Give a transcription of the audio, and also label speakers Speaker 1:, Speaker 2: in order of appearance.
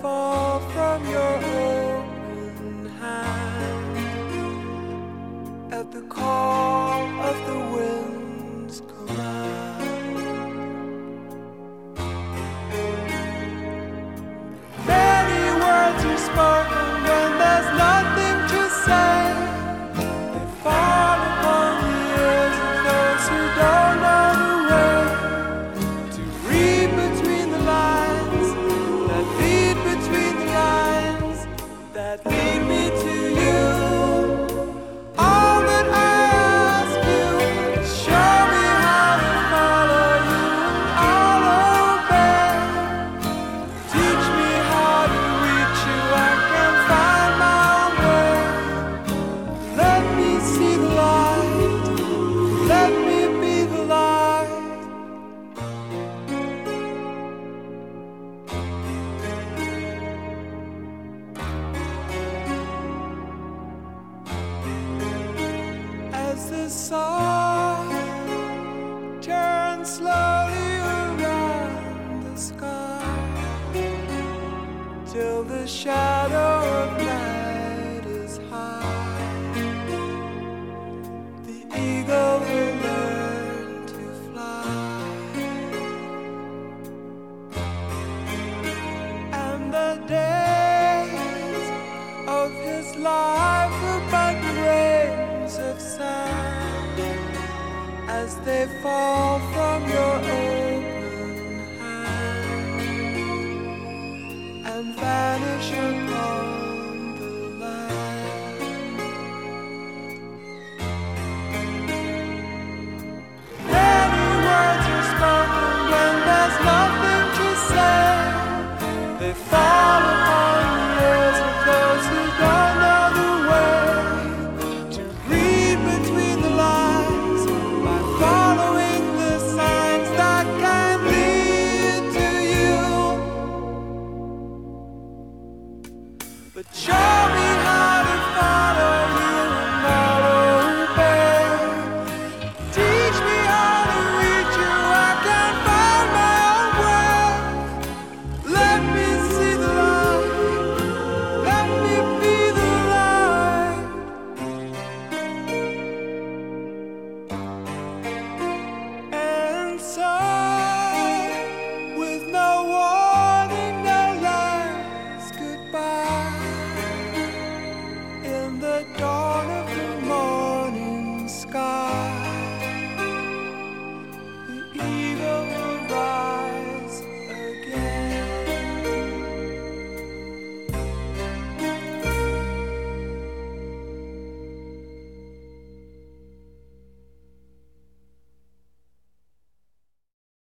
Speaker 1: fall from your open hand at the call of the wind's command. Many words are spoken when there's nothing to say. They fall upon the ears of those who don't know the way to read between the lines that lead between the lines that lead me to you. All that I ask you is show me how to follow you and I'll obey. Teach me how to reach you, I can find my own way. Let me see the light, let me be the light. As the sun turns slowly around the sky till the shadow of night is high, the eagle will learn to fly, and the days of his life are but grains of sand as they fall from your open hand and vanish